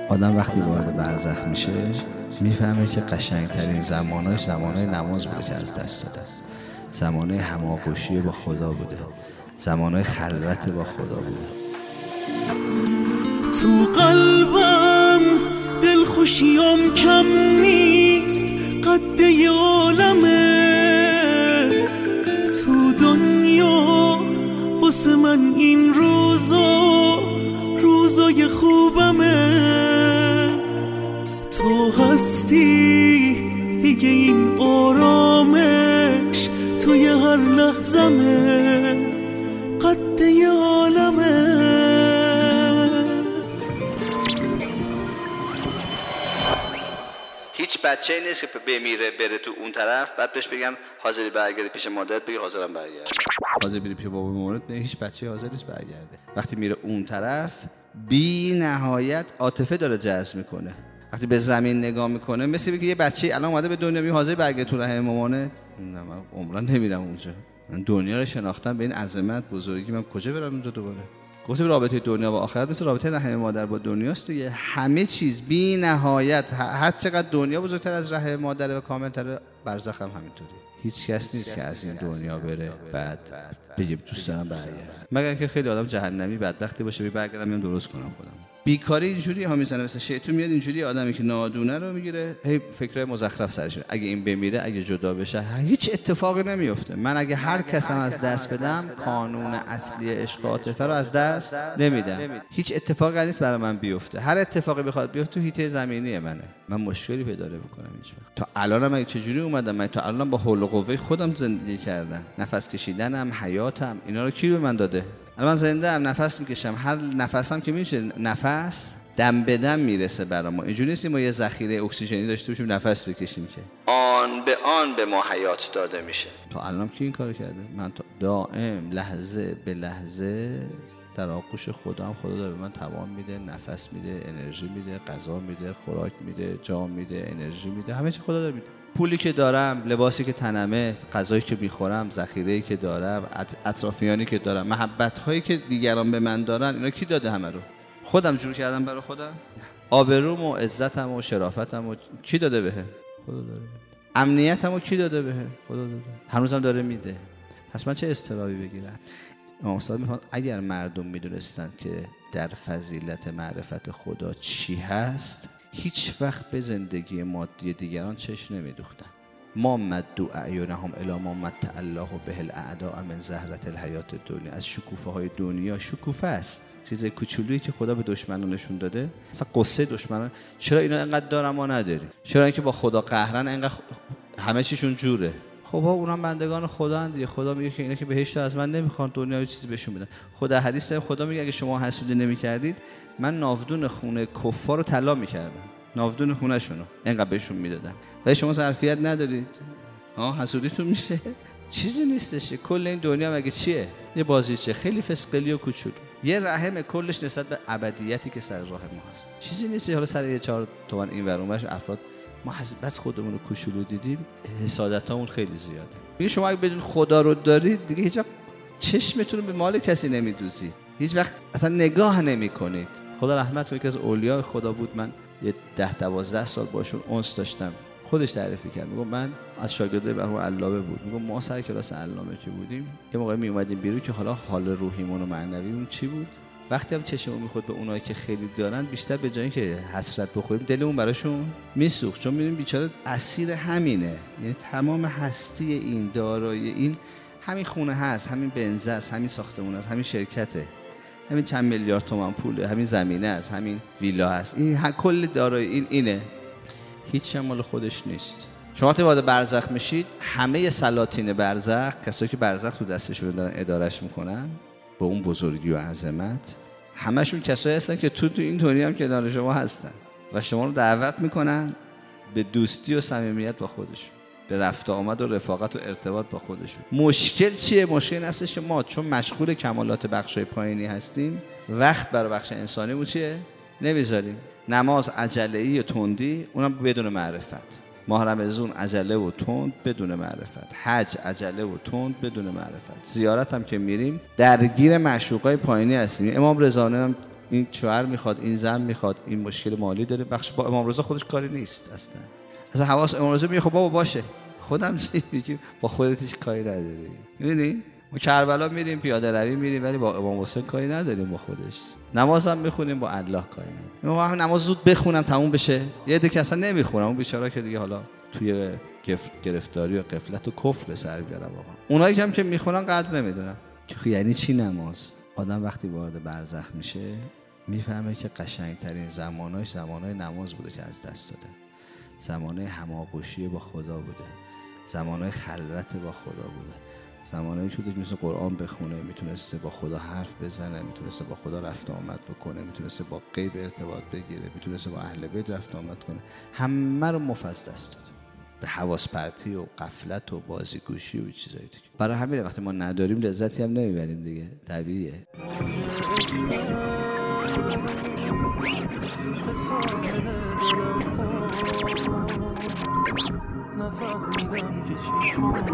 آدم وقتی وارد برزخ میشه میفهمه که قشنگترین زماناش زمانای نماز بوده که از دست داده است، زمانای هماغوشی با خدا بوده، زمانای خلوت با خدا بوده. تو قلبم دل خوشیم کم نیست، قد عالمه تو دنیا واسه من این روزای خوبمه. تو هستی دیگه، این آرامش توی هر لحظمه، قد عالمه. هیچ بچه‌ای نیست که بمیره بره تو اون طرف بعد بهش بگم حاضری برگردی پیش مادرت، بگی حاضرم برگردم. حاضر بری پیش بابا مامانت، نه، هیچ بچه‌ای حاضر نیست برگرده. وقتی میره اون طرف بی نهایت عاطفه داره جذب میکنه. وقتی به زمین نگاه میکنه مثل اینکه یه بچه‌ای الان اومده به دنیا، میگه حاضر برگرد تو رحم مامانت. نه، من عمرن نمیرم اونجا. من دنیا رو شناختم به این عظمت بزرگی، من کجا برم اونجا دوباره؟ گفتم رابطه دنیا و آخرت مثل رابطه رحم مادر با دنیاست دیگه. همه چیز بی نهایت، هر چقدر دنیا بزرگتر از رحم مادر و کاملتر، برزخ هم همینطوری. هیچ کس نیست که از این دنیا بره بعد بگه دوست دارم برگردم، مگر که خیلی آدم جهنمی بدبختی باشه برگردم میام درست کنم خودم. بیکاری اینجوری ها میزنه، مثلا شیطون میاد اینجوری آدمی که نادونه رو میگیره، هی فکرای مزخرف سرش میاد. اگه این بمیره، اگه جدا بشه، هیچ اتفاقی نمیفته. من اگه هر کسم از دست بدم، قانون اصلی عشق و عاطفه رو از دست نمیدم. هیچ اتفاقی نیست برای من بیفته. هر اتفاقی بخواد بیفته تو حیطه زمینی منه. من مشکلی پیدا نمیکنم هیچ وقت. تا الانم اگه چجوری اومدم، من تا الان با حول و قوه خودم زندگی کردم. نفس کشیدنم، حیاتم، اینا رو کی به من داده؟ الان زنده ام، نفس میکشم. هر نفسم که میشه نفس دم به دم میرسه برای ما. اینجوری نیست ما یه ذخیره اکسیژنی داشته باشیم نفس بکشیم، که آن به ما حیات داده میشه. تا الان کی این کارو کرده؟ من تا دائم لحظه به لحظه در آغوش خدا داره به من توان میده، نفس میده، انرژی میده، غذا میده، خوراک میده، جام میده، انرژی میده، همه چی خدا داره میده. پولی که دارم، لباسی که تنمه، غذایی که میخورم، ذخیره‌ای که دارم، اطرافیانی که دارم، محبت‌هایی که دیگران به من دارن، اینا کی داده؟ همه رو خودم جور کردم برای خودم. آبروم و عزتم و شرافتم و کی داده بهم؟ خدا داره. امنیتم و کی داده بهم؟ خدا داده. هنوزم داره میده. پس من چه استرابی بگیرم؟ استاد میفهمن اگر مردم میدونستن که در فضیلت معرفت خدا چی هست، هیچ وقت به زندگی مادی دیگران چشم نمیدوختن. ما مدوا اعینهم الی ما متع الله به الاعداء من زهرة الحیات الدنیا. از شکوفه های دنیا شکوفه است، چیز کوچولویی که خدا به دشمنان نشون داده. مثلا قصه دشمنان، چرا اینا اینقدر دارن ما نداریم؟ چرا اینکه با خدا قهرن، اینقدر همه چیشون جوره؟ خب اونا بندگان خدا اند. خدا میگه که اینا که بهشت از من نمیخوان، دنیا یه چیزی بهشون بدن. خدا حدیث داره، خدا میگه اگه شما حسودی نمیکردید، من ناودون خونه کفار رو طلا میکردم، ناودون خونه شونو اینقدر بهشون میدادم. ولی شما ظرفیت ندارید، حسودیتون میشه. چیزی نیستش. کل این دنیا مگه چیه؟ یه بازیچه خیلی فسقلی و کوچولو، یه رحم کلش نسبت به ابدیتی که سر راه ما هست. چیزی نیست. حالا سر یه 4 تومن این ور اونورش افراد ما بس خودمون رو کوچولو دیدیم، حسادتامون خیلی زیاده. میگه شما اگه بدون خدا رو دارید دیگه هیچ وقت چشمتون رو به مال کسی نمیدوزید، هیچ وقت اصلا نگاه نمیکنید. خدا رحمت کنه، یکی از اولیاء خدا بود، من یه 10-12 سال باشون انس داشتم. خودش تعریف می‌کرد، میگم من از شاگردای مرحوم علامه بود، میگم ما سر کلاس علامه که بودیم یه موقع می اومدیم بیرون که حالا حال روحیمون و معنویمون چی بود، وقتی هم چشمون میخورد به اونایی که خیلی دارن، بیشتر به جای اینکه حسرت بخوریم دلمون براشون میسوخت، چون می‌بینیم بیچاره اسیر همینه. یعنی تمام هستی این دارایی، این همین خونه هست، همین بنزه است، همین ساختمون است، همین شرکته، همین چند میلیارد تومان پوله، همین زمینه است، همین ویلا است، این کل دارایی اینه. هیچ هم مال خودش نیست. شما وقتی وارد برزخ میشید، همه سلاطین برزخ، کسایی که برزخ تو دستشون دارن ادارهش میکنن با اون بزرگی و عظمت، همشون کسایی هستن که تو این دنیا هم کنار شما هستن و شما رو دعوت میکنن به دوستی و صمیمیت با خودشون، به رفت آمد و رفاقت و ارتباط با خودشون. مشکل چیه؟ مشکل این هستش که ما چون مشغول کمالات بخشای پایینی هستیم، وقت برای بخش انسانیمون چیه؟ نمیذاریم. نماز عجله‌ای و تندی، اونم بدون معرفت. ماه رمضان عجله و تند بدون معرفت. حج عجله و تند بدون معرفت. زیارت هم که میریم درگیر معشوقای پایینی هستیم. امام رضا هم این شوهر میخواد، این زن میخواد، این مشکل مالی داره، بخش با امام رضا خودش کاری نیست اصلا حواس امام رضا میگه خب بابا باشه، خودم چی میگم، با خودت هیچ کاری نداری. میبینی ما کربلا میریم پیاده روی میریم ولی با امام حسین کاری نداریم، با خودش نمازم میخونیم با الله کاری نداریم. ما هم نماز زود بخونم تموم بشه، یه عده که اصلا نمیخونم، اون بیچاره که دیگه حالا توی گرفتاری و غفلت و کفر به سر بیارن. واقعا اونایی که میخونن قدر نمیدونن که یعنی چی نماز. آدم وقتی وارد برزخ میشه میفهمه که قشنگترین زماناش زمانای نماز بوده که از دست داده، زمانای هماغوشی با خدا بوده، زمانای خلوت با خدا بوده، زمانایی که میتونسته قرآن بخونه، میتونسته با خدا حرف بزنه، میتونسته با خدا رفت آمد بکنه، میتونسته با غیب ارتباط بگیره، میتونسته با اهل بیت رفت آمد کنه. همه رو مفز دست داده به حواس پرتی و غفلت و بازیگوشی و چیزایی دیگه. برای همین وقتی ما نداریم لذتی هم نمیبریم دیگه، طبیعیه. نفهمیدم که چی شد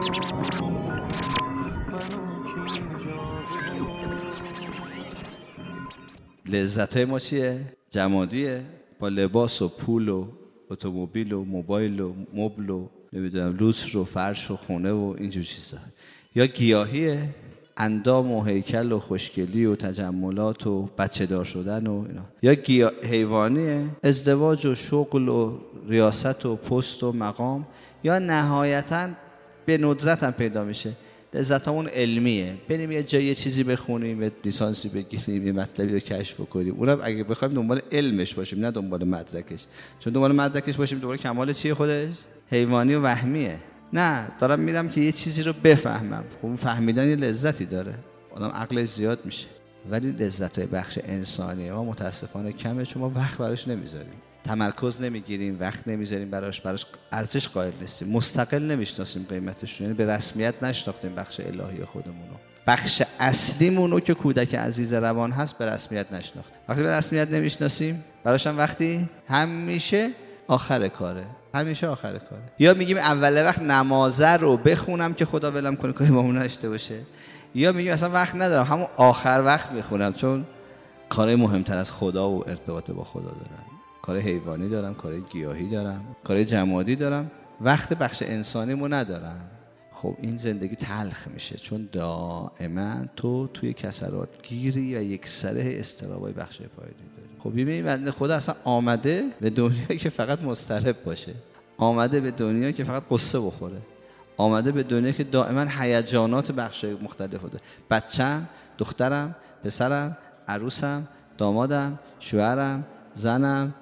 لذت‌های ما چیه؟ جمادیه، با لباس و پول و اتومبیل و موبایل و مبل و نمیدونم لوس و فرش و خونه و اینجور چیزا. یا گیاهیه، اندام و هیکل و خوشگلی و تجملات و بچه دار شدن و اینا. یا حیوانیه، ازدواج و شغل و ریاست و پست و مقام. یا نهایتاً به ندرت هم پیدا میشه لذتمون علمیه، بریم یه جایی یه چیزی بخونیم، یه لیسانسی بگیریم، یه مطلبی رو کشف کنیم. اونم اگه بخوایم دنبال علمش باشیم نه دنبال مدرکش، چون دنبال مدرکش باشیم دوباره کمال چیه خودش؟ حیوانی و وهمیه. نه، دارم میرم که یه چیزی رو بفهمم. خب فهمیدن یه لذتی داره، آدم عقلش زیاد میشه. ولی لذت‌های بخش انسانی ما متاسفانه کمه، چون ما وقت براش نمیذاریم، تمرکز نمیگیریم، وقت نمیذاریم براش ارزش قائل نیستیم، مستقل نمیشناسیم قیمتش رو، یعنی به رسمیت نشناختیم بخش الهی خودمون رو. بخش اصلیمون رو که کودک عزیز روان هست به رسمیت نشناختیم. وقتی به رسمیت نمیشناسیم براش هم وقتی همیشه آخر کاره، همیشه آخر کاره. یا میگیم اول وقت نمازه رو بخونم که خدا ولم کنه کاری با اون نشته باشه، یا میگیم اصلا وقت ندارم همون آخر وقت میخونم چون کارهای مهمتر از خدا و ارتباط با خدا دارم، کار حیوانی دارم، کار گیاهی دارم، کار جمادی دارم، وقت بخش انسانیمو ندارم. خب این زندگی تلخ میشه، چون دائما تو توی کسرات گیری و یک سره استرابای بخش پایینی داری. خب ببینید بنده خدا اصلا آمده به دنیا که فقط مضطرب باشه، آمده به دنیا که فقط قصه بخوره، آمده به دنیا که دائما هیجانات بخشای مختلف بوده. بچم، دخترم، پسرم، عروسم، دامادم، شوهرم، زنم،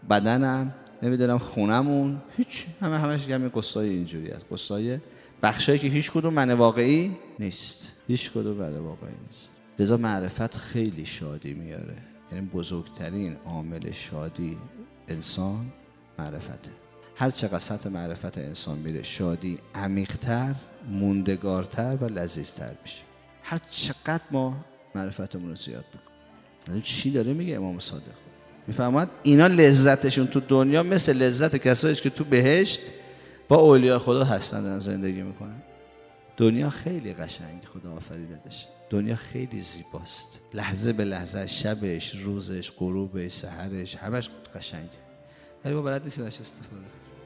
بدنم، نمیدونم خونمون، هیچ همش همین قصای اینجوری است، قصای بخشایی که هیچ کدوم من واقعی نیست، هیچ کدوم من واقعی نیست. لذا معرفت خیلی شادی میاره، یعنی بزرگترین عامل شادی انسان معرفته. هر چقدر سطح معرفت انسان میره شادی عمیق‌تر، موندگارتر و لذیذتر میشه. هر چقدر ما معرفتمون رو زیاد بکنیم. چی داره میگه امام صادق؟ میفهمد اینا لذتشون تو دنیا مثل لذت کسایی که تو بهشت با اولیاء خدا هستن دارن زندگی میکنن. دنیا خیلی قشنگ خدا آفریدتش، دنیا خیلی زیباست، لحظه به لحظه، شبش، روزش، غروبش، سحرش، همش قشنگه. ولی ما بلد نیستیم ازش استفاده.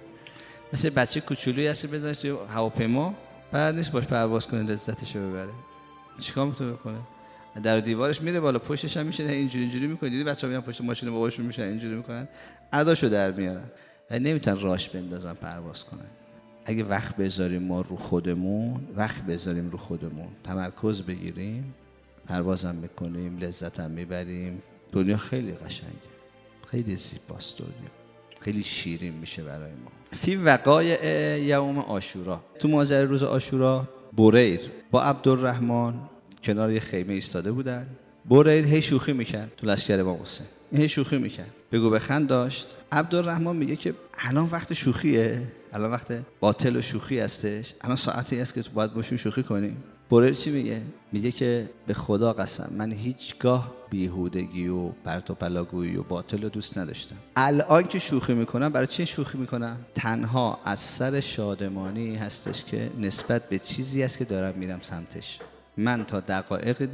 مثل بچه کوچولویی هستی بذارش توی هواپیما، بلد نیست باش پرواز کنه لذتشو ببره. چیکار میتونه بکنه؟ در دیوارش میره بالا، پشتش هم میشه اینجوری میکنه. دیدی بچه‌ها میان پشت ماشین باباشون میشن اینجوری میکنن، اداشو در میارن. ولی نمیتونن راش بندازن پرواز کنن. اگه وقت بذاریم ما رو خودمون، تمرکز بگیریم، پروازم بکنیم، لذتم میبریم، دنیا خیلی قشنگه، خیلی زیباست، دنیا خیلی شیرین میشه برای ما. فی وقایع یوم عاشورا، تو ماجرای روز عاشورا، بریر با عبدالرحمن کنار یه خیمه ایستاده بودن. بریر هی شوخی میکرد تو لشکر امام حسین، هی شوخی میکرد، بگو بخند داشت. عبدالرحمن میگه که الان وقت شوخیه، الان وقت باطل و شوخی هستش، الان ساعتی است که تو باید باشیم شوخی کنیم. بریر چی میگه؟ میگه که به خدا قسم من هیچگاه بیهودگی و پرت و پلاگویی و باطل رو دوست نداشتم. الان که شوخی میکنم، برای چی شوخی میکنم؟ تنها از سر شادمانی هستش که نسبت به چیزی است که دارم میرم سمتش. من تا دقایق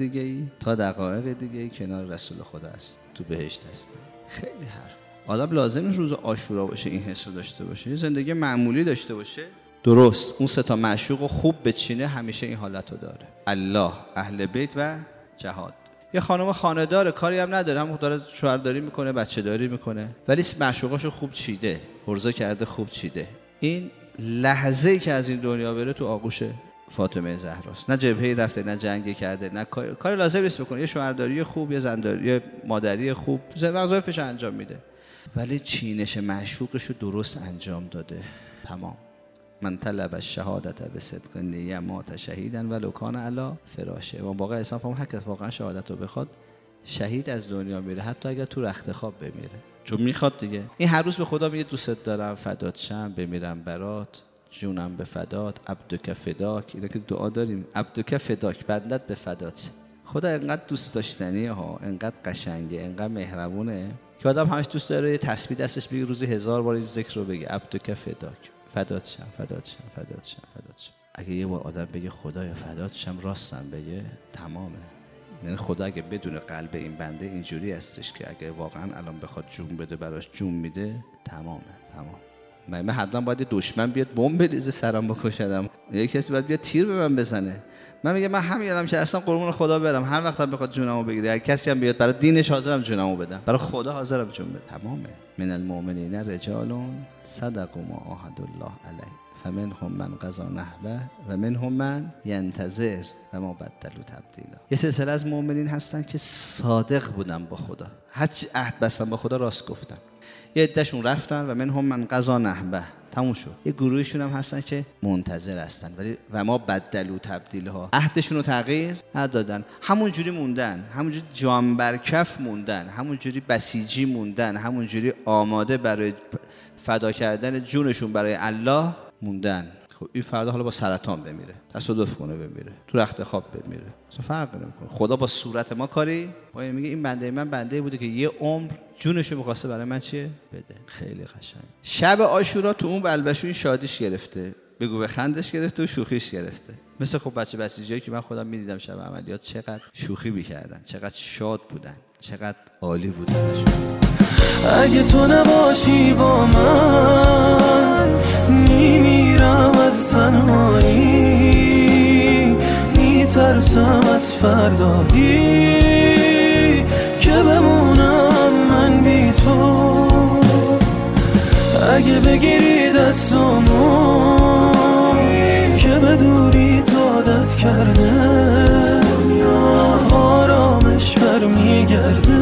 دیگه کنار رسول خدا است، تو بهشت است. خیلی حرف. آدم لازم نیست روز عاشورا باشه این حس رو داشته باشه، یه زندگی معمولی داشته باشه. درست اون سه تا معشوق خوب بچینه همیشه این حالت رو داره: الله، اهل بیت و جهاد. یه خانم خانه‌دار، کاری هم نداره، هم داره شوهرداری میکنه، بچه داری میکنه، ولی معشوقاشو خوب چیده، عرضه کرده، خوب چیده. این لحظه‌ای که از این دنیا بره تو آغوش فاطمه زهراست. نه جبهه‌ای رفته، نه جنگی کرده، نه کاری لازم نیست بکنه. یه شوهرداری خوب، یه زنداری، یه مادری خوب، وظایفش انجام میده، ولی چینش معشوقشو درست انجام داده. تمام. من طلب الشهادت بصدق نیه مات شهیدا ولو کان علی فراشه. و واقعا انسان فهم هر کس واقعا شهادت رو بخواد شهید از دنیا میره، حتی اگر تو رخت خواب بمیره، چون میخواد دیگه. این هر روز به خدا میگه دوست دارم، فدات شم، بمیرم برات، جونم به فدات، عبدک فداک. اینا که دعا داریم، عبدک فداک، بندت به فدات. خدا انقدر دوست داشتنیه ها، انقدر قشنگه، انقدر مهربونه که آدم همش دوست داره تسبیح دستش بگیره روزی 1000 بار این ذکر رو بگه: عبدک فداک، فدات شم، فدات شم، فدات شم، فدات شم. اگه یه بار آدم بگه خدایا فدات شم، راستم بگه، تمامه. یعنی خدا اگه بدون قلب این بنده اینجوری هستش که اگه واقعا الان بخواد جون بده براش جون میده، تمامه. تمام. من حتما باید دشمن بیاد بمب بریزه سرم بکشدم، یه کسی باید بیاد تیر به من بزنه. من میگم من همینم که اصلا قربون خدا برم، هر وقت هم بخواد جونمو بگیره، هر کسی هم بیاد برای دینش حاضرم جونمو بدم، برای خدا حاضرم جون بدم. تمامه. من المؤمنین رجال صدقوا ما عاهدوا الله علیه فمنهم من قضی نحبه و منهم من ینتظر و ما بدلوا تبدیلا. یه سلسله از مؤمنین هستن که صادق بودن با خدا، هرچی عهد بستن با خدا راست گفتن. یه عدهشون رفتن و منهم من قضی نحبه، تموم شد. یه گروهشون هم هستن که منتظر هستن، ولی و ما بدلوا تبدیلها، عهدشون رو تغییر ندادن، همون جوری موندن، همون جوری جان بر کف موندن، همون جوری بسیجی موندن، همون جوری آماده برای فدا کردن جونشون برای الله موندن. خب این فردا حالا با سرطان بمیره، تصادف کنه بمیره، تو رخت خواب بمیره، اصلا فرق نمیکنه. خدا با صورت ما کاری با این میگه این بنده من بنده بوده که یه عمر جونشو می‌خواسته برای من چیه بده. خیلی قشنگ. شب عاشورا تو اون بلبشو این شادیش گرفته، بگو بخندش گرفته و شوخیش گرفته. مثل خب بچه بسیجایی که من خودم می‌دیدم شب عملیات چقدر شوخی می‌کردن، چقدر شاد بودن، چقدر عالی بودن. اگه تو نباشی با من میمیرم از تنهایی، میترسم از فردایی که بمونم من بی تو. اگه بگیری دستامو که به دوری عادت کرده، آرامش برمیگرده.